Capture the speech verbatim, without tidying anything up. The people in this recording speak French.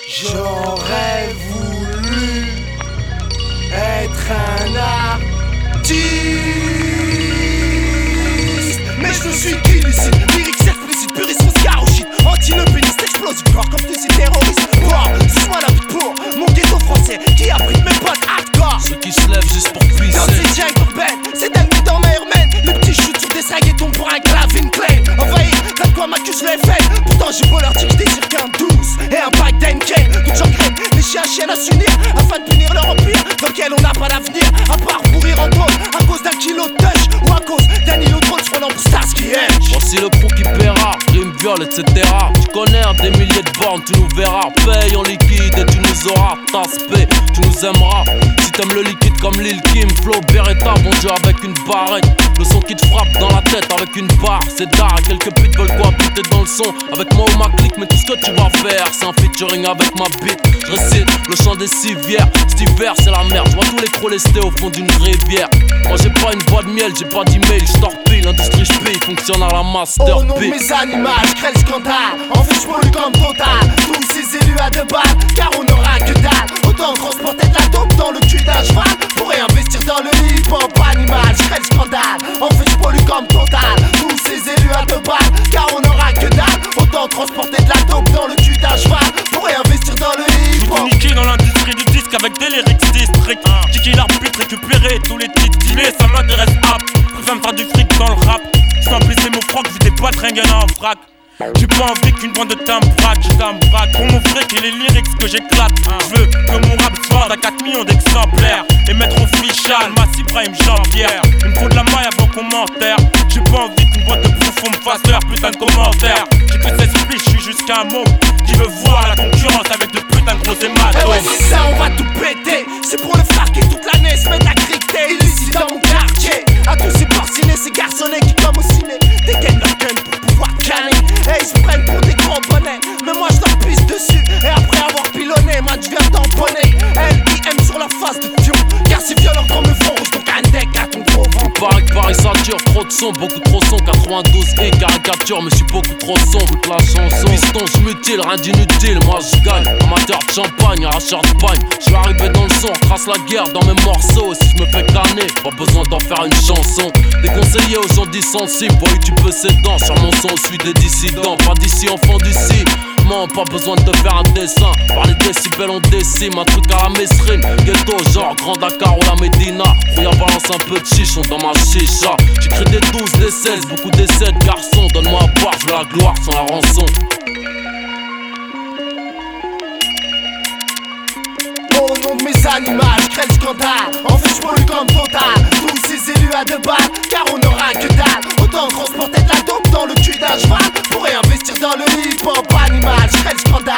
J'aurais voulu être un artiste, mais je ne suis qu'illicite. Lyrics explicites, puriste, Oscar au shit. Anti-le-péniste, explosif, fort comme tous ces terroristes. Wow, ce soit la vie pour mon ghetto français qui abrite mes potes hardcore. Ceux qui se lèvent juste pour puiser. Dans ces jungle urbaines, c'est d'ennemis dans ma urbaine. Les petits chutes sur des saguetons pour un Calvin Klein. Envahi, comme quoi m'accuse les faits. Pourtant j'ai beau leur dire que je désire qu'un douce et un bike d'Henken. Toute j'engraine les chiens chiennes à s'unir afin de punir leur empire dans lequel on n'a pas d'avenir. À part pourrir en drôle à cause d'un kilo de touch ou à cause d'un îlot de drôle se prenant pour Starsky Hutch. Voici le crew qui paiera, rime, viol, et cetera. Tu connais un des milliers de bornes, tu nous verras. Paye en liquide et tu nous auras. Tasse paix, tu nous aimeras. Si t'aimes le liquide comme Lil Kim, Flow, Beretta, bon Dieu avec une barrette. Le son qui te frappe dans la tête avec une barre, c'est d'art. Quelques putes veulent cohabiter dans le son avec moi ou ma clique, mais tout ce que tu vas faire, c'est un featuring avec ma bite. Je récite le chant des civières. Cet hiver, c'est la merde. Je vois tous les crocs lestés au fond d'une rivière. Moi, j'ai pas une voix de miel, j'ai pas d'email. Je torpille, l'industrie j'paye, fonctionne à la master. Au nom de mes animaux, je crée le scandale. En fait, je pollue comme total. Tous ces élus à deux balles, car on n'aura que dalle. Autant transporter de la dope dans le cul d'un cheval pour réinvestir dans le hip-hop animal. Je crée le scandale. En fait, je pollue comme total. Tous ces élus à deux balles, car on n'aura que dalle. Autant transporter de la dope dans le cul d'un cheval pour réinvestir dans le hip-hop. Je niquer dans l'industrie du disque avec des lyrics districts. Kicker l'arbitre, récupérer tous les titres dealés, ça m'intéresse pas. Préfère me faire du fric dans le rap. Je fais blesser mon froc, vu des boîtes ringues en vrac. J'ai pas envie qu'une bande de timbrac, je timbrac pour mon fric et les lyrics que j'éclate. Je veux que mon rap se vende à quatre millions d'exemplaires et mettre au fichal, Massy Brahim Jean-Pierre. Il me faut de la maille avant commentaire. J'ai pas envie qu'une boîte de bouffons me fasse leur putain de commentaires. J'ai que seize fiches, je suis jusqu'à un mot qui veut voir la concurrence avec de putain de gros hématomes. Eh ouais, c'est ça, on va tout péter. C'est pour le frère qui toute l'année se met à criqueter. Illicite dans mon quartier. À tous ces porcinés, ces garçonnets qui comme au ciné dégainent leur gun pour pouvoir canner. Et ils se prennent pour des gros bonnets, mais moi je leur pisse dessus. Et après avoir pilonné, man je viens tamponner L I M sur la face de Fion, car c'est violent comme le front rouge. Donc un deck à ton gros vent. Paris que Paris ça dure, trop de son, beaucoup trop son. Quatre-vingt-douze et caricature, mais je suis beaucoup trop son. Toute la chanson, piston, je mutile, rien d'inutile. Moi je gagne, amateur de champagne, arracheur de pagne. Je suis arrivé dans le son, trace la guerre dans mes morceaux. Si je me fais canner, pas besoin d'en faire une chanson. Déconseillé aux gens dissensibles, voyez tu peux s'étendre. Sur mon son, je suis des dissidents, pas d'ici, enfant d'ici. Man, pas besoin de te faire un dessin. Par les décibels on décime, un truc à la Mesrine. Ghetto genre Grand Dakar ou la Médina. Rouillard balance un peu de chichon dans ma chicha. J'écris des douze, des seize, beaucoup d'essais de garçons. Donne-moi à boire, je veux la gloire sans la rançon. Au nom de mes animaux, je crée le scandale. En fait, je pollue comme total. Tous ces élus à deux balles, car on n'aura que dalle. Autant transporter de la dope dans le cul d'un cheval pour réinvestir dans le hip-hop animal. Je crée le scandale.